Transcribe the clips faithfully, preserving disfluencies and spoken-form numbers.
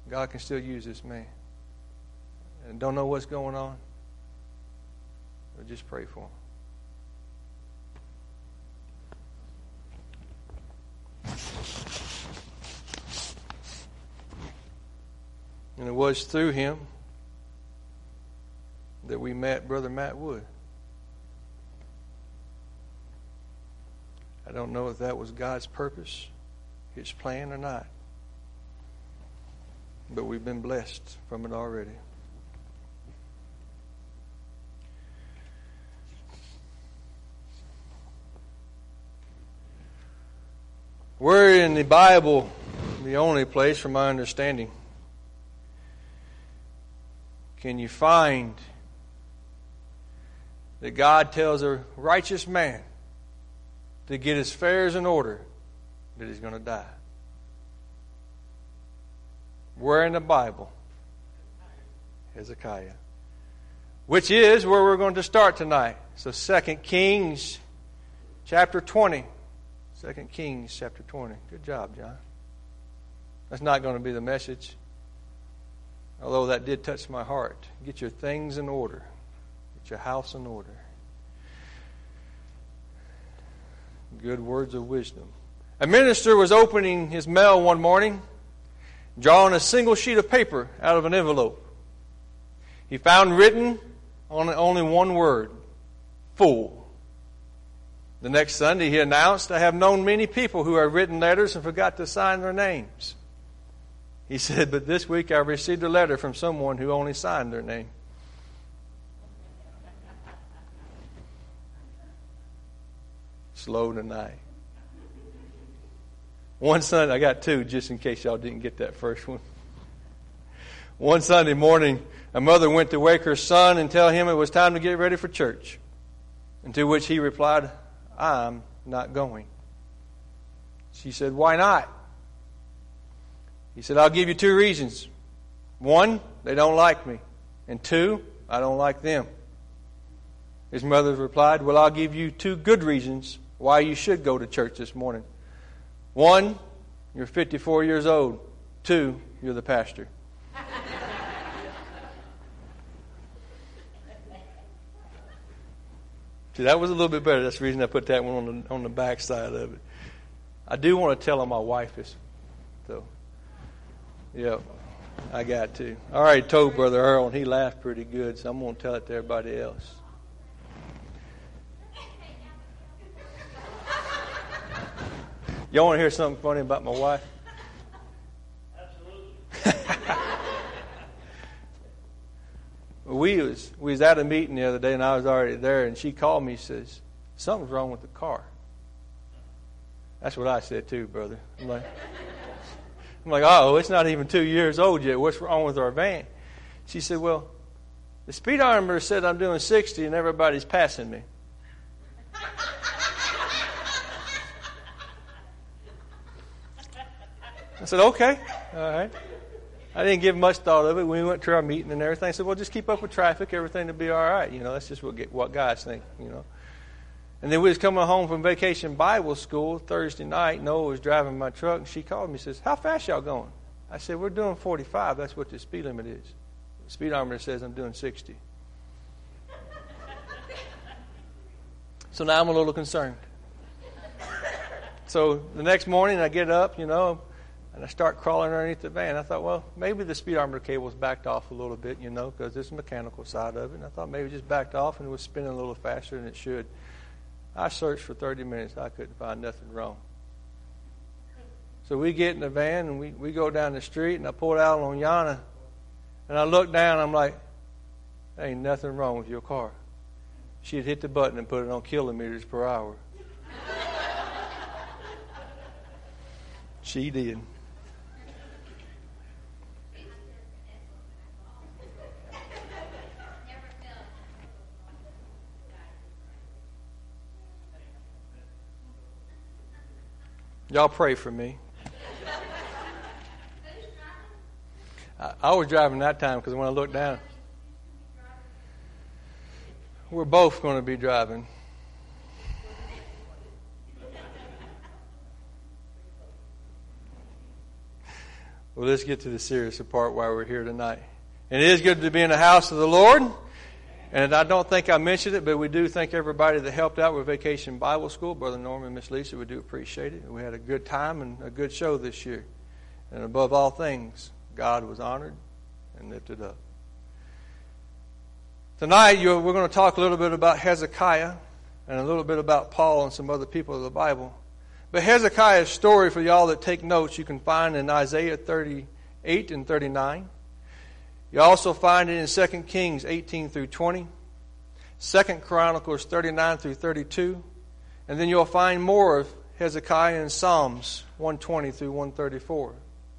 God can still use this man. And don't know what's going on, but just pray for him. And it was through him that we met Brother Matt Wood. I don't know if that was God's purpose, His plan or not. But we've been blessed from it already. Where in the Bible, the only place from my understanding, can you find that God tells a righteous man to get his affairs in order that he's going to die? Where in the Bible? Hezekiah. Which is where we're going to start tonight. So Second Kings chapter twenty. Second Kings chapter twenty. Good job, John. That's not going to be the message. Although that did touch my heart. Get your things in order. Get your house in order. Good words of wisdom. A minister was opening his mail one morning, drawing a single sheet of paper out of an envelope. He found written on only one word, fool. The next Sunday he announced, I have known many people who have written letters and forgot to sign their names. He said, but this week I received a letter from someone who only signed their name. Slow tonight. One Sunday, I got two just in case y'all didn't get that first one. One Sunday morning, a mother went to wake her son and tell him it was time to get ready for church. And to which he replied, I'm not going. She said, why not? He said, I'll give you two reasons. One, they don't like me. And two, I don't like them. His mother replied, well, I'll give you two good reasons why you should go to church this morning. One, you're fifty-four years old. Two, you're the pastor. See, that was a little bit better. That's the reason I put that one on the on the back side of it. I do want to tell on my wife this, though. Yep, I got to. I already told Brother Earl, and he laughed pretty good, so I'm going to tell it to everybody else. Y'all want to hear something funny about my wife? Absolutely. we was we was at a meeting the other day, and I was already there, and she called me and says, something's wrong with the car. That's what I said too, brother. I'm like, I'm like, oh, it's not even two years old yet. What's wrong with our van? She said, well, the speedometer said I'm doing sixty and everybody's passing me. I said, okay, all right. I didn't give much thought of it. We went to our meeting and everything. I said, well, just keep up with traffic. Everything will be all right. You know, that's just what, what guys think, you know. And then we was coming home from vacation Bible school Thursday night. Noah was driving my truck, and she called me and says, how fast y'all going? I said, we're doing forty-five. That's what the speed limit is. The speedometer says I'm doing sixty. So now I'm a little concerned. So the next morning I get up, you know, and I start crawling underneath the van. I thought, well, maybe the speedometer cable's backed off a little bit, you know, because there's the mechanical side of it. And I thought maybe it just backed off and it was spinning a little faster than it should. I searched for thirty minutes. I couldn't find nothing wrong. So we get in the van and we, we go down the street, and I pulled out on Yana. And I looked down, and I'm like, there ain't nothing wrong with your car. She had hit the button and put it on kilometers per hour. She did. Y'all pray for me. I, I was driving that time because when I looked down, we're both going to be driving. Well, let's get to the serious part why we're here tonight. And it is good to be in the house of the Lord. And I don't think I mentioned it, but we do thank everybody that helped out with Vacation Bible School. Brother Norman and Miss Lisa, we do appreciate it. We had a good time and a good show this year. And above all things, God was honored and lifted up. Tonight, we're going to talk a little bit about Hezekiah and a little bit about Paul and some other people of the Bible. But Hezekiah's story, for y'all that take notes, you can find in Isaiah thirty-eight and thirty-nine. You also find it in Second Kings eighteen through twenty, Second Chronicles thirty-nine through thirty-two, and then you'll find more of Hezekiah in Psalms one twenty through one thirty-four.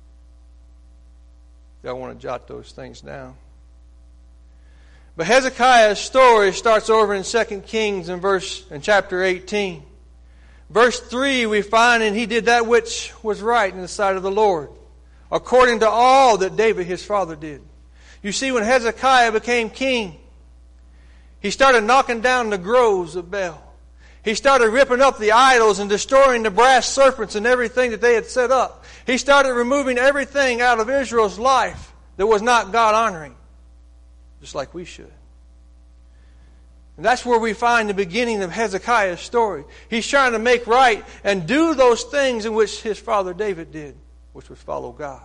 Y'all want to jot those things down. But Hezekiah's story starts over in Second Kings in verse in chapter eighteen. Verse three, we find, and he did that which was right in the sight of the Lord, according to all that David his father did. You see, when Hezekiah became king, he started knocking down the groves of Baal. He started ripping up the idols and destroying the brass serpents and everything that they had set up. He started removing everything out of Israel's life that was not God-honoring, just like we should. And that's where we find the beginning of Hezekiah's story. He's trying to make right and do those things in which his father David did, which was follow God.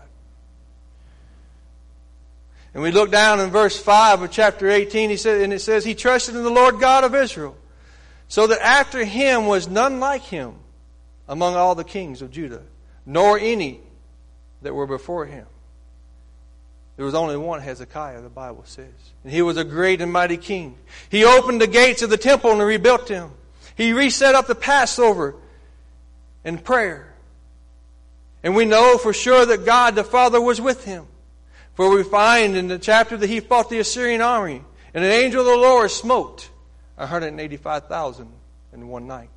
And we look down in verse five of chapter eighteen, he said, and it says, he trusted in the Lord God of Israel, so that after him was none like him among all the kings of Judah, nor any that were before him. There was only one Hezekiah, the Bible says. And he was a great and mighty king. He opened the gates of the temple and rebuilt them. He reset up the Passover in prayer. And we know for sure that God the Father was with him. For we find in the chapter that he fought the Assyrian army, and an angel of the Lord smote one hundred eighty-five thousand in one night.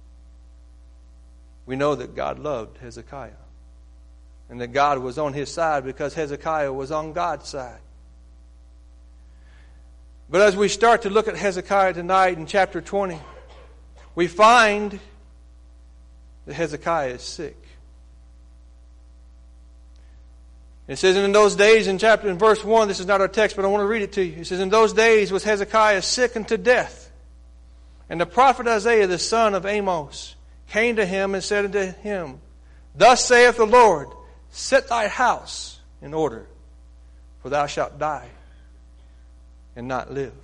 We know that God loved Hezekiah, and that God was on his side because Hezekiah was on God's side. But as we start to look at Hezekiah tonight in chapter twenty, we find that Hezekiah is sick. It says, and in those days, in chapter in verse one, this is not our text, but I want to read it to you. It says, in those days was Hezekiah sick unto death. And the prophet Isaiah, the son of Amos, came to him and said unto him, thus saith the Lord, set thy house in order, for thou shalt die and not live.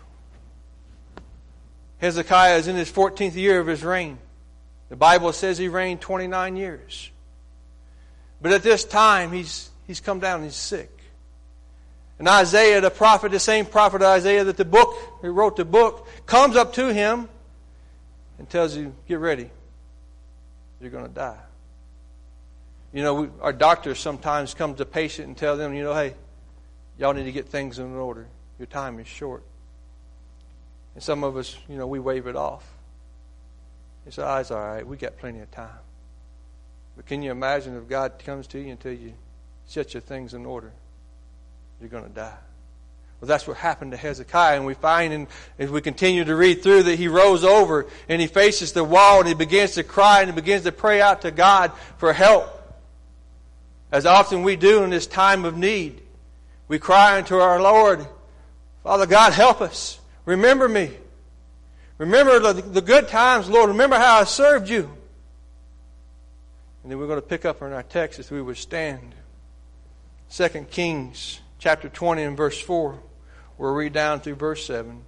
Hezekiah is in his fourteenth year of his reign. The Bible says he reigned twenty-nine years. But at this time, he's He's come down and he's sick. And Isaiah, the prophet, the same prophet Isaiah that the book, who wrote the book, comes up to him and tells you, get ready. You're going to die. You know, we, our doctors sometimes come to a patient and tell them, you know, hey, y'all need to get things in order. Your time is short. And some of us, you know, we wave it off. He said, oh, it's all right. We got plenty of time. But can you imagine if God comes to you and tells you, set your things in order, you're going to die. Well, that's what happened to Hezekiah. And we find, in, as we continue to read through, that he rose over and he faces the wall and he begins to cry and he begins to pray out to God for help. As often we do in this time of need. We cry unto our Lord, Father God, help us. Remember me. Remember the, the good times, Lord. Remember how I served you. And then we're going to pick up on our text as we would stand. Second Kings chapter twenty and verse four. We'll read down through verse seven.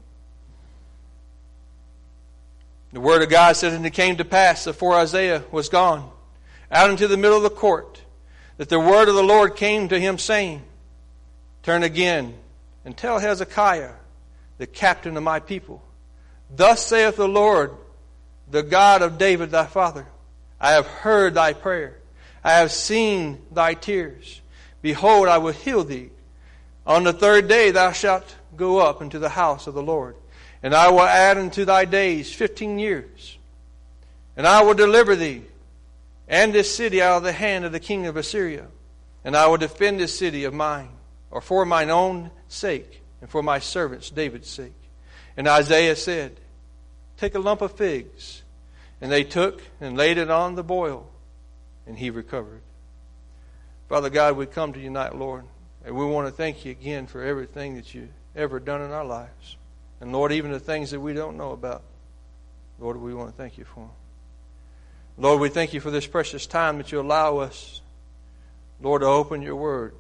The word of God says, and it came to pass, before Isaiah was gone, out into the middle of the court, that the word of the Lord came to him, saying, turn again, and tell Hezekiah, the captain of my people, thus saith the Lord, the God of David thy father, I have heard thy prayer, I have seen thy tears. Behold, I will heal thee. On the third day thou shalt go up into the house of the Lord. And I will add unto thy days fifteen years. And I will deliver thee and this city out of the hand of the king of Assyria. And I will defend this city of mine, or for mine own sake, and for my servants David's sake. And Isaiah said, take a lump of figs. And they took and laid it on the boil, and he recovered. Father God, we come to you tonight, Lord, and we want to thank you again for everything that you've ever done in our lives. And Lord, even the things that we don't know about, Lord, we want to thank you for them. Lord, we thank you for this precious time that you allow us, Lord, to open your word.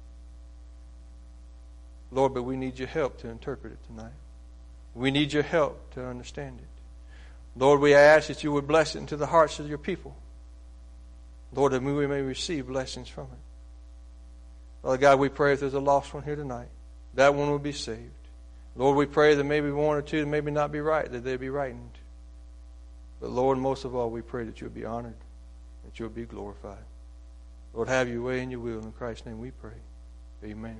Lord, but we need your help to interpret it tonight. We need your help to understand it. Lord, we ask that you would bless it into the hearts of your people. Lord, that we may receive blessings from it. Father God, we pray if there's a lost one here tonight, that one will be saved. Lord, we pray that maybe one or two that maybe not be right, that they be rightened. But Lord, most of all, we pray that you'll be honored, that you'll be glorified. Lord, have your way and your will. In Christ's name we pray. Amen.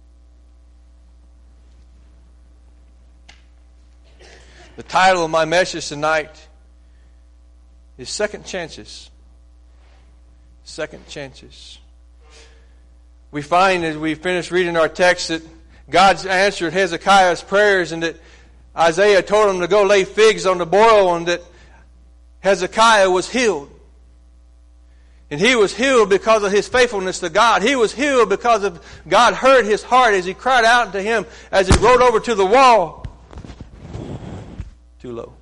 The title of my message tonight is Second Chances. Second Chances. We find as we finish reading our text that God's answered Hezekiah's prayers, and that Isaiah told him to go lay figs on the boil, and that Hezekiah was healed. And he was healed because of his faithfulness to God. He was healed because of God heard his heart as he cried out to him as he rode over to the wall. Too low.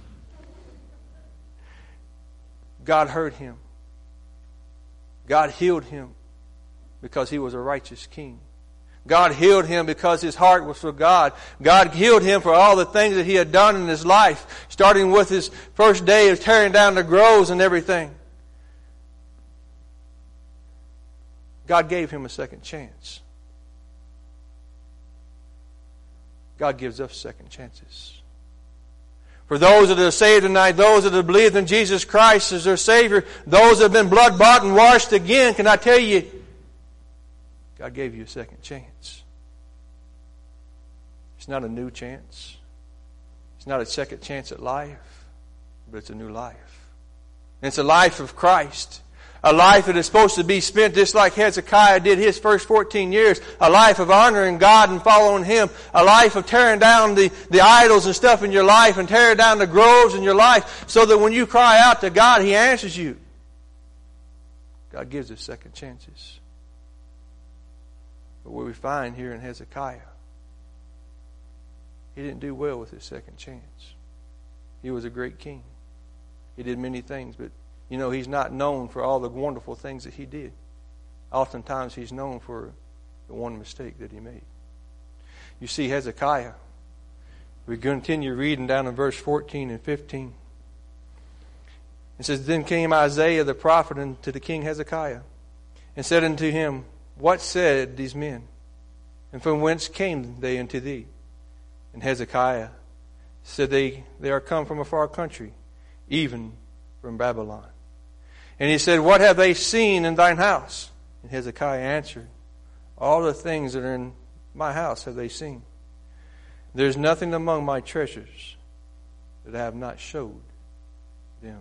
God heard him. God healed him because he was a righteous king. God healed him because his heart was for God. God healed him for all the things that he had done in his life, starting with his first day of tearing down the groves and everything. God gave him a second chance. God gives us second chances. For those that are saved tonight, those that have believed in Jesus Christ as their Savior, those that have been blood-bought and washed again, can I tell you, God gave you a second chance. It's not a new chance. It's not a second chance at life, but it's a new life. And it's a life of Christ. A life that is supposed to be spent just like Hezekiah did his first fourteen years. A life of honoring God and following Him. A life of tearing down the, the idols and stuff in your life and tearing down the groves in your life so that when you cry out to God, He answers you. God gives us second chances. But what we find here in Hezekiah, he didn't do well with his second chance. He was a great king. He did many things, but you know, he's not known for all the wonderful things that he did. Oftentimes he's known for the one mistake that he made. You see, Hezekiah, we continue reading down in verse fourteen and fifteen. It says, Then came Isaiah the prophet unto the king Hezekiah, and said unto him, What said these men? And from whence came they unto thee? And Hezekiah said, They, they are come from a far country, even from Babylon. And he said, What have they seen in thine house? And Hezekiah answered, All the things that are in my house have they seen. There is nothing among my treasures that I have not showed them.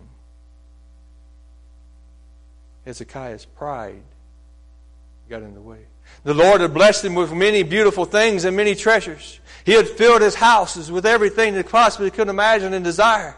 Hezekiah's pride got in the way. The Lord had blessed him with many beautiful things and many treasures. He had filled his houses with everything that possibly could imagine and desire.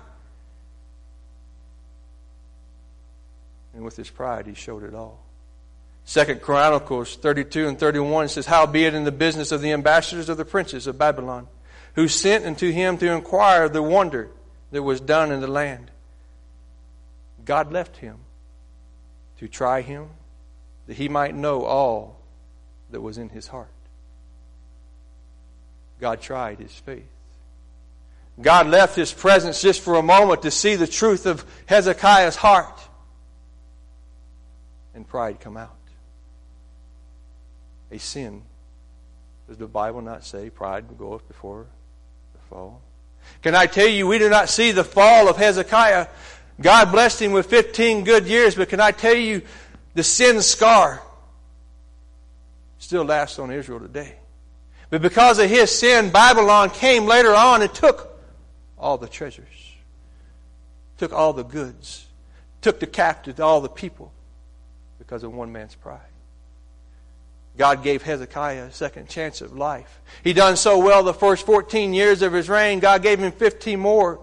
And with his pride, he showed it all. Second Chronicles thirty-two and thirty-one says, Howbeit in the business of the ambassadors of the princes of Babylon, who sent unto him to inquire the wonder that was done in the land, God left him to try him, that he might know all that was in his heart. God tried his faith. God left His presence just for a moment to see the truth of Hezekiah's heart. And pride come out. A sin. Does the Bible not say pride goeth before the fall? Can I tell you, we do not see the fall of Hezekiah. God blessed him with fifteen good years, but can I tell you, the sin scar still lasts on Israel today. But because of his sin, Babylon came later on and took all the treasures, took all the goods, took the captive, all the people, because of one man's pride. God gave Hezekiah a second chance of life. He done so well the first fourteen years of his reign. God gave him fifteen more.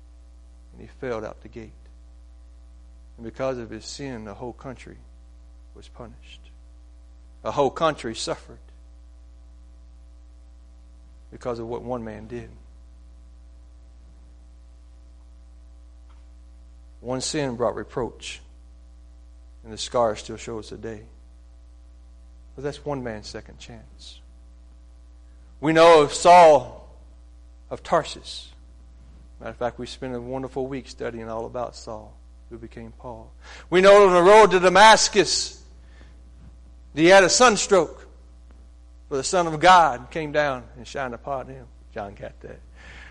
And he failed out the gate. And because of his sin, the whole country was punished. A whole country suffered because of what one man did. One sin brought reproach, and the scar still shows today. But that's one man's second chance. We know of Saul of Tarsus. Matter of fact, we spent a wonderful week studying all about Saul, who became Paul. We know on the road to Damascus, he had a sunstroke, where the Son of God came down and shined upon him. John got that.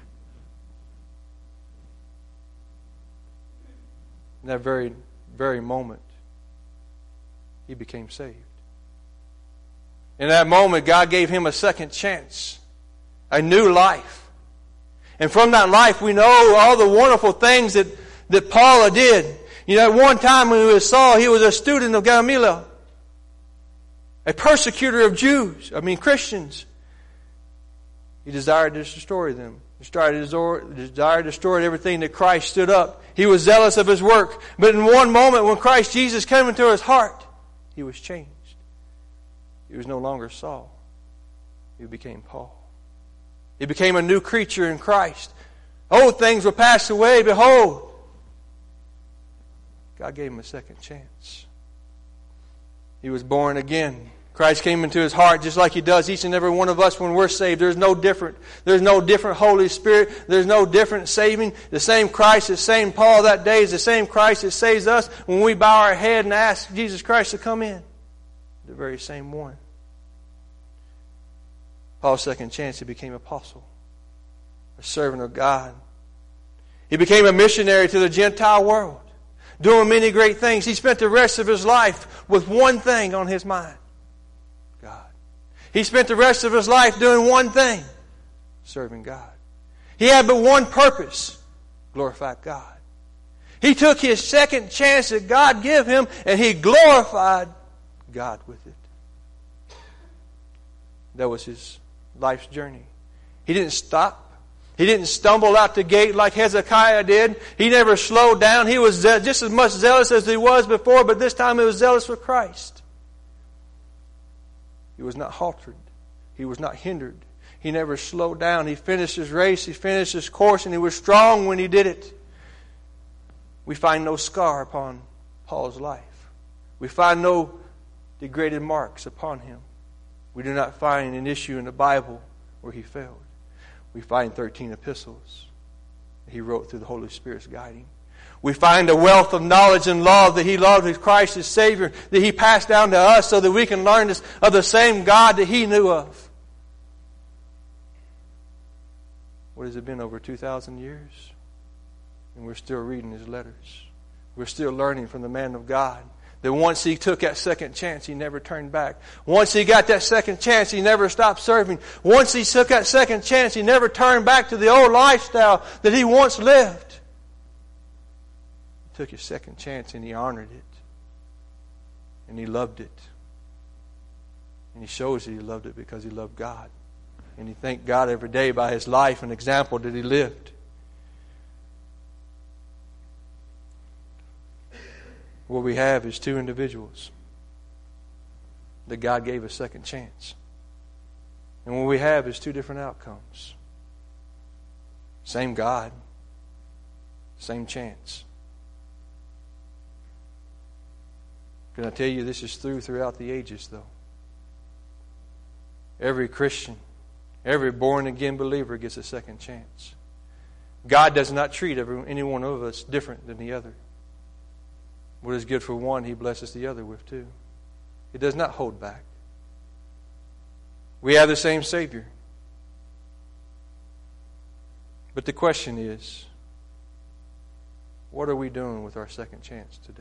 In that very, very moment, he became saved. In that moment, God gave him a second chance, a new life. And from that life, we know all the wonderful things that, that Paul did. You know, at one time when he was Saul, he was a student of Gamaliel, a persecutor of Jews, I mean Christians. He desired to destroy them. He desired to destroy everything that Christ stood up. He was zealous of his work. But in one moment when Christ Jesus came into his heart, he was changed. He was no longer Saul. He became Paul. He became a new creature in Christ. Old things were passed away. Behold, God gave him a second chance. He was born again. Christ came into his heart just like he does each and every one of us when we're saved. There's no different. There's no different Holy Spirit. There's no different saving. The same Christ, the same Paul that day is the same Christ that saves us when we bow our head and ask Jesus Christ to come in. The very same one. Paul's second chance, he became apostle, a servant of God. He became a missionary to the Gentile world, doing many great things. He spent the rest of his life with one thing on his mind. God. He spent the rest of his life doing one thing, serving God. He had but one purpose, glorify God. He took his second chance that God gave him and he glorified God with it. That was his life's journey. He didn't stop. He didn't stumble out the gate like Hezekiah did. He never slowed down. He was just as much zealous as he was before, but this time he was zealous for Christ. He was not halted. He was not hindered. He never slowed down. He finished his race. He finished his course, and he was strong when he did it. We find no scar upon Paul's life. We find no degraded marks upon him. We do not find an issue in the Bible where he failed. We find thirteen epistles he wrote through the Holy Spirit's guiding. We find a wealth of knowledge and love that he loved as Christ as Savior, that he passed down to us so that we can learn this, of the same God that he knew of. What has it been, over two thousand years? And we're still reading his letters. We're still learning from the man of God. That once he took that second chance, he never turned back. Once he got that second chance, he never stopped serving. Once he took that second chance, he never turned back to the old lifestyle that he once lived. He took his second chance and he honored it. And he loved it. And he shows that he loved it because he loved God. And he thanked God every day by his life and example that he lived. What we have is two individuals that God gave a second chance. And what we have is two different outcomes. Same God, same chance. Can I tell you this is through throughout the ages, though? Every Christian, every born-again believer gets a second chance. God does not treat every, any one of us different than the other. What is good for one, he blesses the other with too. It does not hold back. We have the same Savior. But the question is, what are we doing with our second chance today?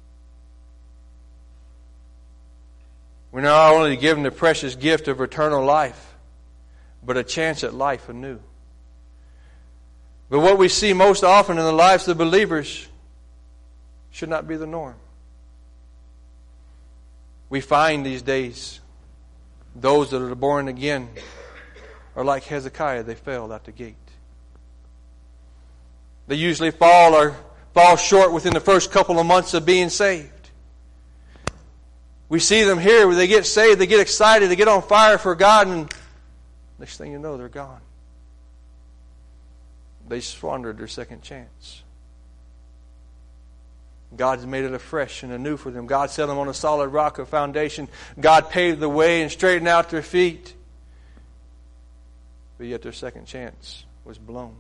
We're not only given the precious gift of eternal life, but a chance at life anew. But what we see most often in the lives of believers should not be the norm. We find these days those that are born again are like Hezekiah. They failed out the gate. They usually fall or fall short within the first couple of months of being saved. We see them here where they get saved, they get excited, they get on fire for God, and next thing you know, they're gone. They squandered their second chance. God has made it afresh and anew for them. God set them on a solid rock of foundation. God paved the way and straightened out their feet. But yet their second chance was blown.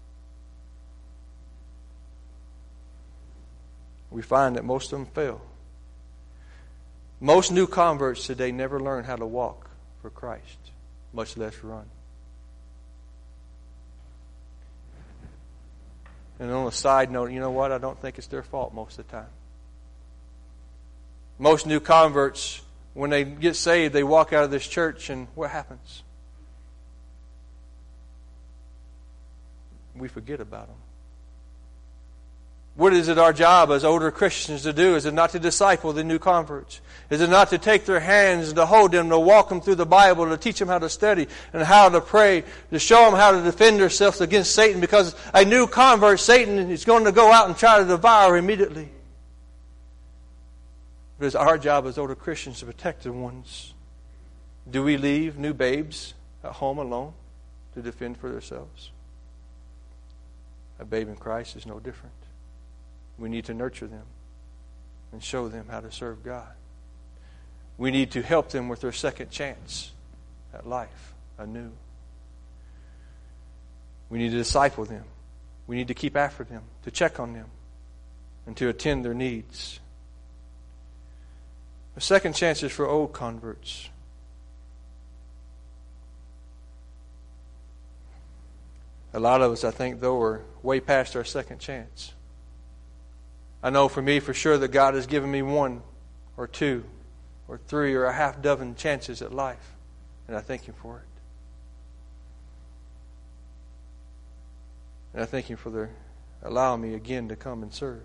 We find that most of them fail. Most new converts today never learn how to walk for Christ, much less run. And on a side note, you know what? I don't think it's their fault most of the time. Most new converts, when they get saved, they walk out of this church, and what happens? We forget about them. What is it our job as older Christians to do? Is it not to disciple the new converts? Is it not to take their hands and to hold them, to walk them through the Bible, to teach them how to study and how to pray, to show them how to defend themselves against Satan? Because a new convert, Satan is going to go out and try to devour immediately. But it's our job as older Christians to protect the ones. Do we leave new babes at home alone to defend for themselves? A babe in Christ is no different. We need to nurture them and show them how to serve God. We need to help them with their second chance at life anew. We need to disciple them. We need to keep after them, to check on them, and to attend their needs. The second chance is for old converts. A lot of us, I think, though, are way past our second chance. I know for me for sure that God has given me one or two or three or a half dozen chances at life. And I thank Him for it. And I thank Him for the, allowing me again to come and serve.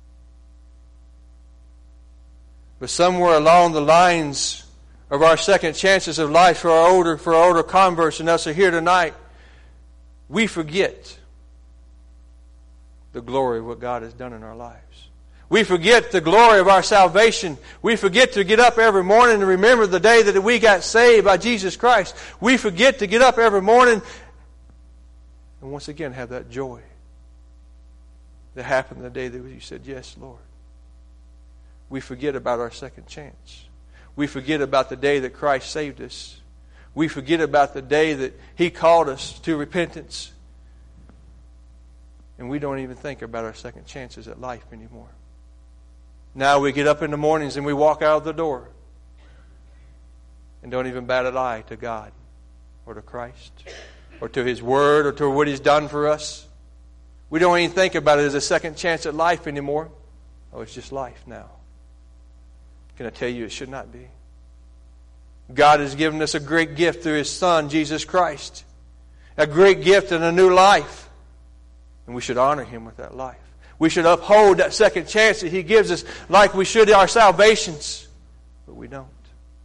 But somewhere along the lines of our second chances of life for our older, for our older converts and us are here tonight, we forget the glory of what God has done in our lives. We forget the glory of our salvation. We forget to get up every morning and remember the day that we got saved by Jesus Christ. We forget to get up every morning and once again have that joy that happened the day that you said, yes, Lord. We forget about our second chance. We forget about the day that Christ saved us. We forget about the day that He called us to repentance. And we don't even think about our second chances at life anymore. Now we get up in the mornings and we walk out of the door and don't even bat an eye to God or to Christ or to His Word or to what He's done for us. We don't even think about it as a second chance at life anymore. Oh, it's just life now. Can I tell you it should not be? God has given us a great gift through His Son, Jesus Christ. A great gift and a new life. And we should honor Him with that life. We should uphold that second chance that He gives us like we should our salvations. But we don't.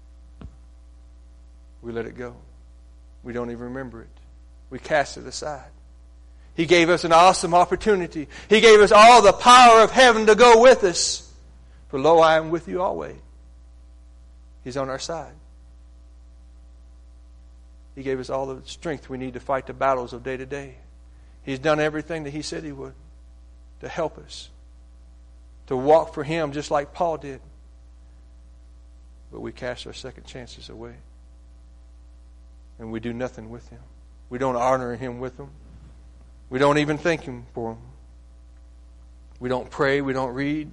We let it go. We don't even remember it. We cast it aside. He gave us an awesome opportunity. He gave us all the power of heaven to go with us. For lo, I am with you always. He's on our side. He gave us all the strength we need to fight the battles of day to day. He's done everything that He said He would to help us, to walk for Him just like Paul did. But we cast our second chances away. And we do nothing with Him. We don't honor Him with them. We don't even thank Him for them. We don't pray. We don't read.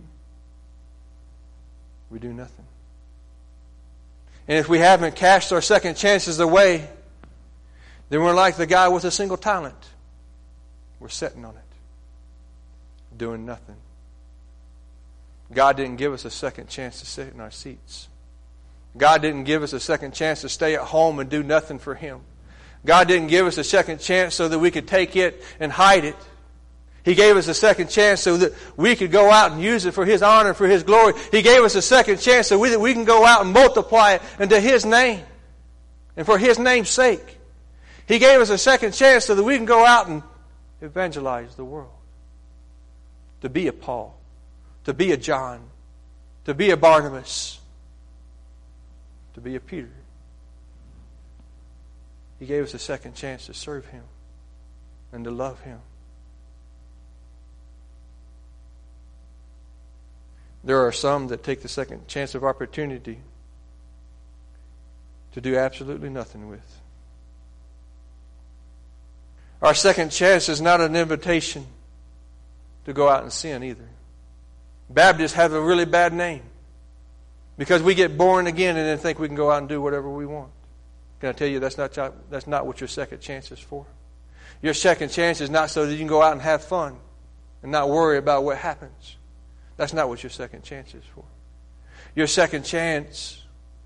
We do nothing. And if we haven't cast our second chances away, then we're like the guy with a single talent. We're sitting on it, doing nothing. God didn't give us a second chance to sit in our seats. God didn't give us a second chance to stay at home and do nothing for Him. God didn't give us a second chance so that we could take it and hide it. He gave us a second chance so that we could go out and use it for His honor, for His glory. He gave us a second chance so we, that we can go out and multiply it into His name and for His name's sake. He gave us a second chance so that we can go out and evangelize the world. To be a Paul, to be a John, to be a Barnabas, to be a Peter. He gave us a second chance to serve Him and to love Him. There are some that take the second chance of opportunity to do absolutely nothing with. Our second chance is not an invitation to go out and sin either. Baptists have a really bad name because we get born again and then think we can go out and do whatever we want. Can I tell you that's not, that's not what your second chance is for? Your second chance is not so that you can go out and have fun and not worry about what happens. That's not what your second chance is for. Your second chance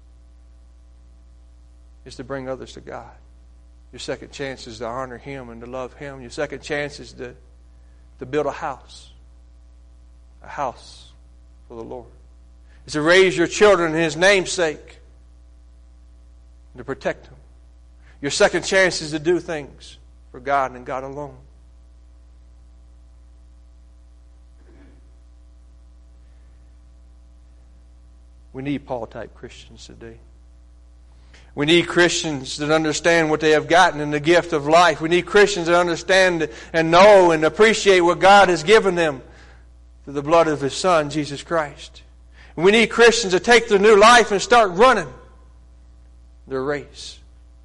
is to bring others to God. Your second chance is to honor Him and to love Him. Your second chance is to, to build a house. A house for the Lord. It's to raise your children in His name's sake. And to protect them. Your second chance is to do things for God and God alone. We need Paul-type Christians today. We need Christians that understand what they have gotten in the gift of life. We need Christians that understand and know and appreciate what God has given them through the blood of His Son, Jesus Christ. And we need Christians that take their new life and start running their race.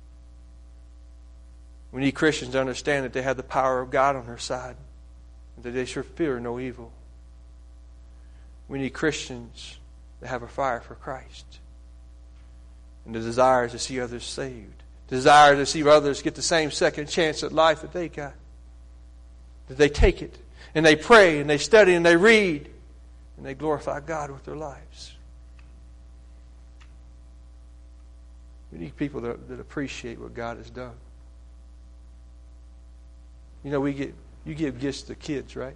We need Christians to understand that they have the power of God on their side and that they should fear no evil. We need Christians that have a fire for Christ. And the desire to see others saved. Desire to see others get the same second chance at life that they got. That they take it. And they pray and they study and they read. And they glorify God with their lives. We need people that, that appreciate what God has done. You know, we get you give gifts to kids, right?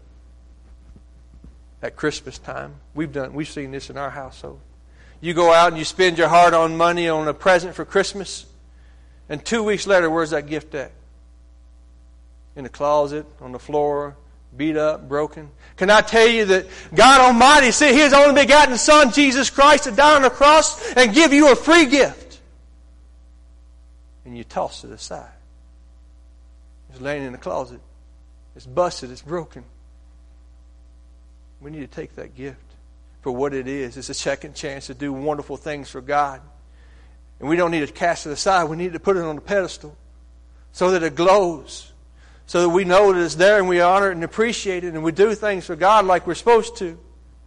At Christmas time. We've done we've seen this in our household. You go out and you spend your hard-earned money on a present for Christmas, and two weeks later, where's that gift at? In the closet, on the floor, beat up, broken. Can I tell you that God Almighty sent His only begotten Son, Jesus Christ, to die on the cross and give you a free gift? And you toss it aside. It's laying in the closet. It's busted. It's broken. We need to take that gift for what it is. It's a second chance to do wonderful things for God. And we don't need to cast it aside. We need to put it on the pedestal so that it glows. So that we know that it's there and we honor it and appreciate it and we do things for God like we're supposed to.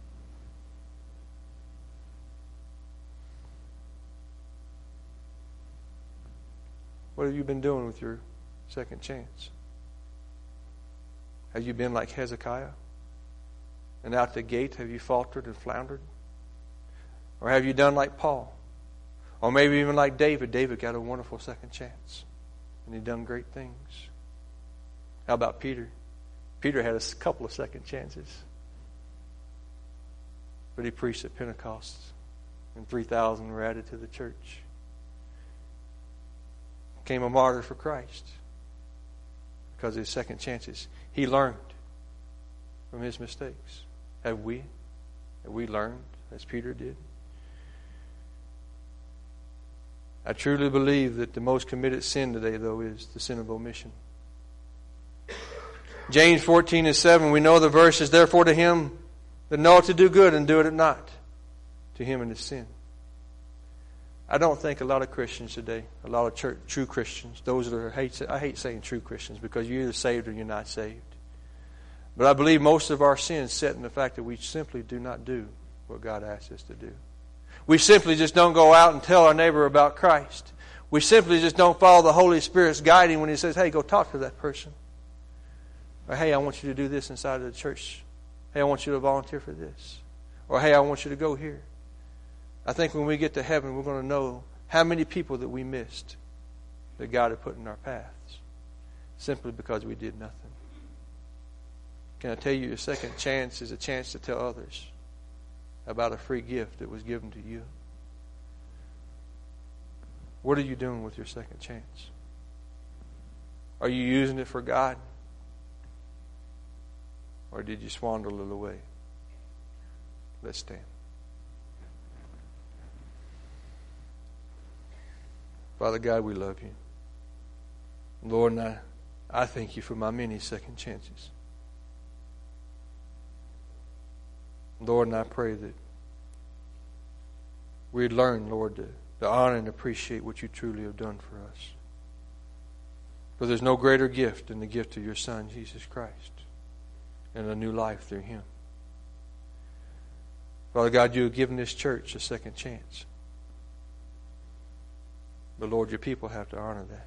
What have you been doing with your second chance? Have you been like Hezekiah? And out the gate, have you faltered and floundered? Or have you done like Paul? Or maybe even like David. David got a wonderful second chance. And he done great things. How about Peter? Peter had a couple of second chances. But he preached at Pentecost. And three thousand were added to the church. Became a martyr for Christ. Because of his second chances. He learned from his mistakes. Have we? Have we learned as Peter did? I truly believe that the most committed sin today, though, is the sin of omission. James fourteen and seven, we know the verse is, therefore to him that knoweth to do good and doeth it not, to him it is sin. I don't think a lot of Christians today, a lot of church, true Christians, those that are, I hate, I hate saying true Christians because you're either saved or you're not saved. But I believe most of our sins set in the fact that we simply do not do what God asks us to do. We simply just don't go out and tell our neighbor about Christ. We simply just don't follow the Holy Spirit's guiding when He says, hey, go talk to that person. Or, hey, I want you to do this inside of the church. Hey, I want you to volunteer for this. Or, hey, I want you to go here. I think when we get to heaven, we're going to know how many people that we missed that God had put in our paths simply because we did nothing. Can I tell you, your second chance is a chance to tell others about a free gift that was given to you. What are you doing with your second chance? Are you using it for God? Or did you squander it away? Let's stand. Father God, we love you. Lord, and I, I thank you for my many second chances. Lord, and I pray that we'd learn, Lord, to, to honor and appreciate what you truly have done for us. For there's no greater gift than the gift of your Son, Jesus Christ, and a new life through him. Father God, you have given this church a second chance. But Lord, your people have to honor that.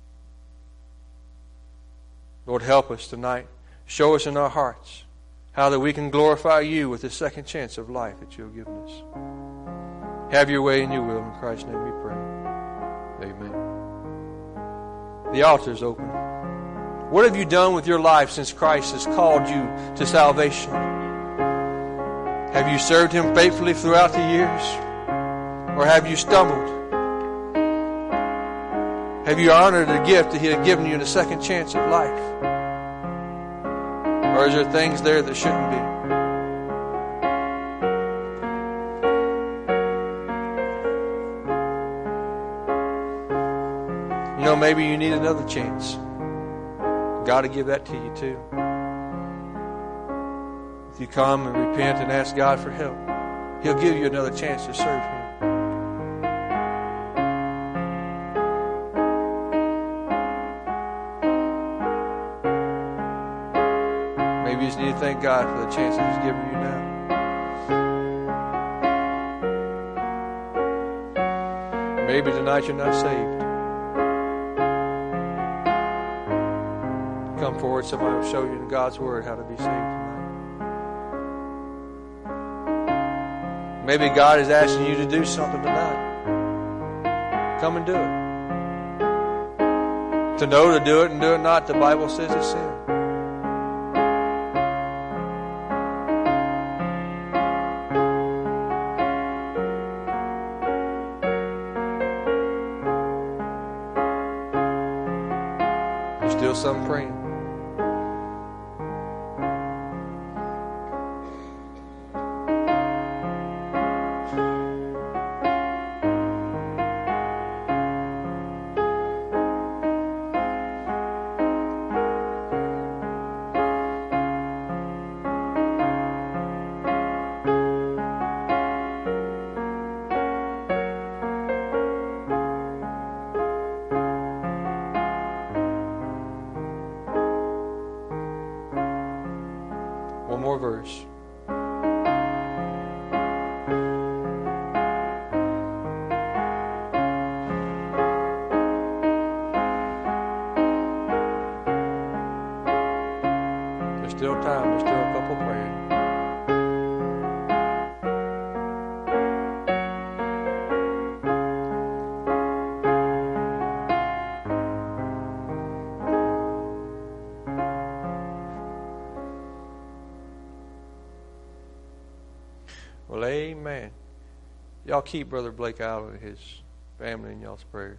Lord, help us tonight. Show us in our hearts how that we can glorify you with the second chance of life that you have given us. Have your way in your will. In Christ's name we pray. Amen. The altar is open. What have you done with your life since Christ has called you to salvation? Have you served him faithfully throughout the years? Or have you stumbled? Have you honored the gift that he had given you in a second chance of life? Or is there things there that shouldn't be? You know, maybe you need another chance. God will give that to you too. If you come and repent and ask God for help, he'll give you another chance to serve him. Maybe you just need to thank God for the chance that he's given you now. Maybe tonight you're not saved. Come forward, somebody will show you in God's Word how to be saved tonight. Maybe God is asking you to do something tonight. Come and do it. To know to do it and do it not, the Bible says it's sin. There's still some praying. One more verse. There's still time. There's still a couple praying. Well, amen. Y'all keep Brother Blake Allen and his family in y'all's prayers.